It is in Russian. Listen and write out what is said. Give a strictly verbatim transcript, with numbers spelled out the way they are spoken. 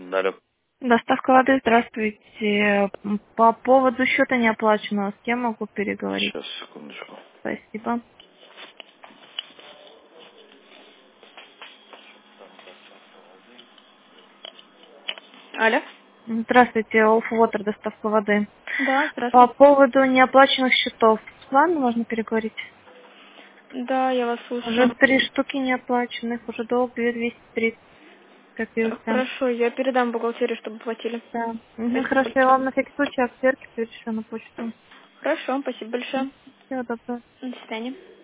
Алло. Доставка воды, здравствуйте. М, По поводу счета неоплаченного, с кем могу переговорить? Сейчас, секундочку. Спасибо. Алло. Здравствуйте, Water, доставка воды. Да, По здравствуйте. поводу неоплаченных счетов, с вами можно переговорить? Да, я вас Уже слушаю. три штуки неоплаченных, уже долг двести тридцать Э, копился. Хорошо, я передам бухгалтерии, чтобы платили. Да. Мгм, Спасибо хорошо, я большое. вам на всякий случай от сверки перешлю на почту. Хорошо, спасибо большое. Всего доброго. До свидания.